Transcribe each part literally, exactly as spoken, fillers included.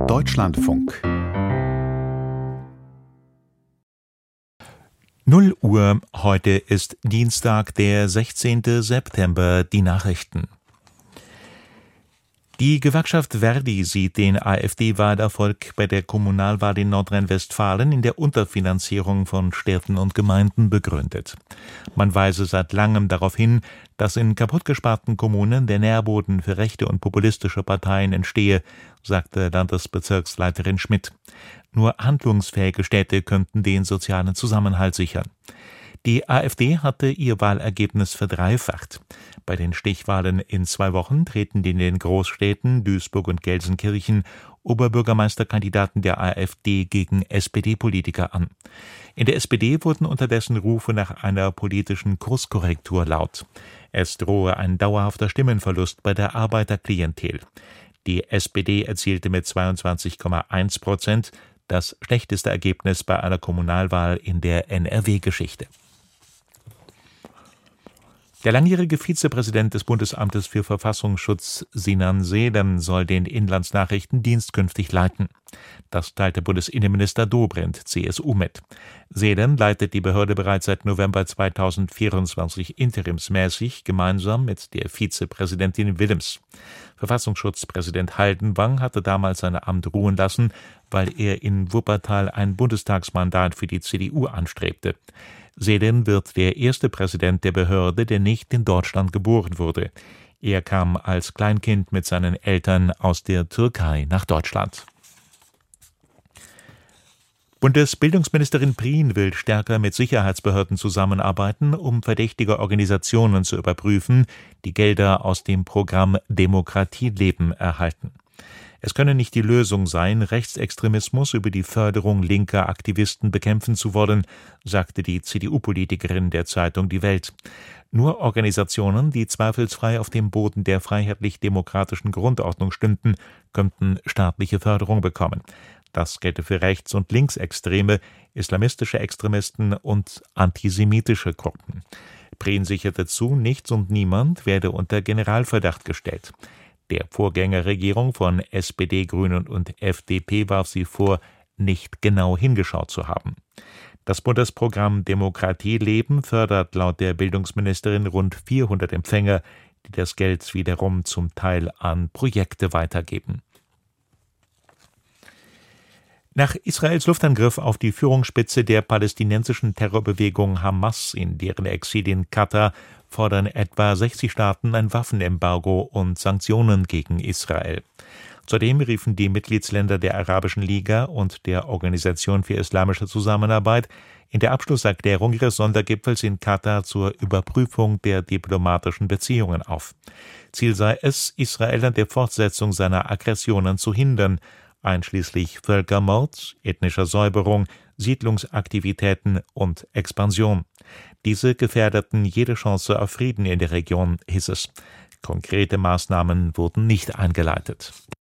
Deutschlandfunk. null Uhr, heute ist Dienstag, der sechzehnten September, die Nachrichten. Die Gewerkschaft Verdi sieht den AfD-Wahlerfolg bei der Kommunalwahl in Nordrhein-Westfalen in der Unterfinanzierung von Städten und Gemeinden begründet. Man weise seit langem darauf hin, dass in kaputtgesparten Kommunen der Nährboden für rechte und populistische Parteien entstehe, sagte Landesbezirksleiterin Schmidt. Nur handlungsfähige Städte könnten den sozialen Zusammenhalt sichern. Die AfD hatte ihr Wahlergebnis verdreifacht. Bei den Stichwahlen in zwei Wochen treten in den Großstädten Duisburg und Gelsenkirchen Oberbürgermeisterkandidaten der AfD gegen S P D-Politiker an. In der S P D wurden unterdessen Rufe nach einer politischen Kurskorrektur laut. Es drohe ein dauerhafter Stimmenverlust bei der Arbeiterklientel. Die S P D erzielte mit zweiundzwanzig Komma eins Prozent das schlechteste Ergebnis bei einer Kommunalwahl in der N R W-Geschichte. Der langjährige Vizepräsident des Bundesamtes für Verfassungsschutz, Sinan Seelen, soll den Inlandsnachrichtendienst künftig leiten. Das teilte Bundesinnenminister Dobrindt, C S U, mit. Seelen leitet die Behörde bereits seit November zweitausendvierundzwanzig interimsmäßig, gemeinsam mit der Vizepräsidentin Willems. Verfassungsschutzpräsident Haldenwang hatte damals sein Amt ruhen lassen, weil er in Wuppertal ein Bundestagsmandat für die C D U anstrebte. Seelen wird der erste Präsident der Behörde, der nicht in Deutschland geboren wurde. Er kam als Kleinkind mit seinen Eltern aus der Türkei nach Deutschland. Bundesbildungsministerin Prien will stärker mit Sicherheitsbehörden zusammenarbeiten, um verdächtige Organisationen zu überprüfen, die Gelder aus dem Programm Demokratieleben erhalten. Es könne nicht die Lösung sein, Rechtsextremismus über die Förderung linker Aktivisten bekämpfen zu wollen, sagte die C D U-Politikerin der Zeitung Die Welt. Nur Organisationen, die zweifelsfrei auf dem Boden der freiheitlich-demokratischen Grundordnung stünden, könnten staatliche Förderung bekommen. Das gelte für Rechts- und Linksextreme, islamistische Extremisten und antisemitische Gruppen. Prien sicherte zu, nichts und niemand werde unter Generalverdacht gestellt. Der Vorgängerregierung von S P D, Grünen und F D P warf sie vor, nicht genau hingeschaut zu haben. Das Bundesprogramm Demokratieleben fördert laut der Bildungsministerin rund vierhundert Empfänger, die das Geld wiederum zum Teil an Projekte weitergeben. Nach Israels Luftangriff auf die Führungsspitze der palästinensischen Terrorbewegung Hamas in deren Exil in Katar fordern etwa sechzig Staaten ein Waffenembargo und Sanktionen gegen Israel. Zudem riefen die Mitgliedsländer der Arabischen Liga und der Organisation für Islamische Zusammenarbeit in der Abschlusserklärung ihres Sondergipfels in Katar zur Überprüfung der diplomatischen Beziehungen auf. Ziel sei es, Israel an der Fortsetzung seiner Aggressionen zu hindern, einschließlich Völkermord, ethnischer Säuberung, Siedlungsaktivitäten und Expansion. Diese gefährdeten jede Chance auf Frieden in der Region, hieß es. Konkrete Maßnahmen wurden nicht eingeleitet.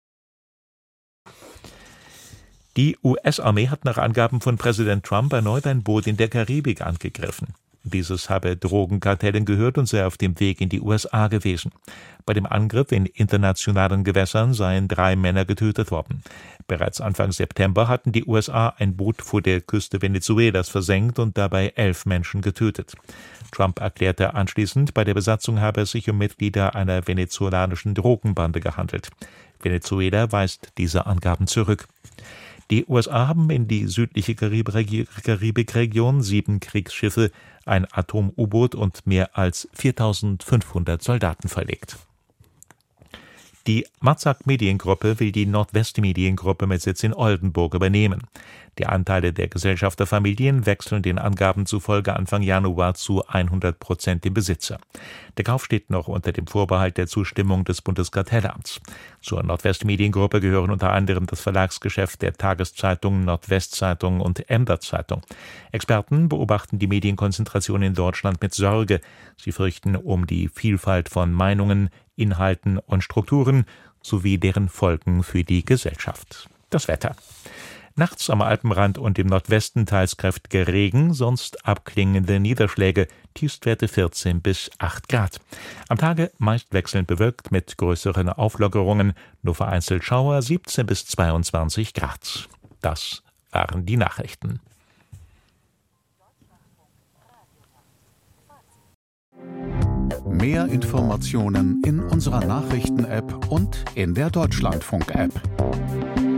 Die U S-Armee hat nach Angaben von Präsident Trump erneut ein Boot in der Karibik angegriffen. Dieses habe Drogenkartellen gehört und sei auf dem Weg in die U S A gewesen. Bei dem Angriff in internationalen Gewässern seien drei Männer getötet worden. Bereits Anfang September hatten die U S A ein Boot vor der Küste Venezuelas versenkt und dabei elf Menschen getötet. Trump erklärte anschließend, bei der Besatzung habe es sich um Mitglieder einer venezolanischen Drogenbande gehandelt. Venezuela weist diese Angaben zurück. Die U S A haben in die südliche Karibikregion sieben Kriegsschiffe, ein Atom-U-Boot und mehr als viertausendfünfhundert Soldaten verlegt. Die Matzak Mediengruppe will die Nordwest Mediengruppe mit Sitz in Oldenburg übernehmen. Die Anteile der Gesellschafterfamilien wechseln den Angaben zufolge Anfang Januar zu hundert Prozent dem Besitzer. Der Kauf steht noch unter dem Vorbehalt der Zustimmung des Bundeskartellamts. Zur Nordwest Mediengruppe gehören unter anderem das Verlagsgeschäft der Tageszeitungen Nordwestzeitung und Emder Zeitung. Experten beobachten die Medienkonzentration in Deutschland mit Sorge. Sie fürchten um die Vielfalt von Meinungen, Inhalten und Strukturen sowie deren Folgen für die Gesellschaft. Das Wetter. Nachts am Alpenrand und im Nordwesten teils kräftiger Regen, sonst abklingende Niederschläge, Tiefstwerte vierzehn bis acht Grad. Am Tage meist wechselnd bewölkt mit größeren Auflockerungen, nur vereinzelt Schauer, siebzehn bis zweiundzwanzig Grad. Das waren die Nachrichten. Mehr Informationen in unserer Nachrichten-App und in der Deutschlandfunk-App.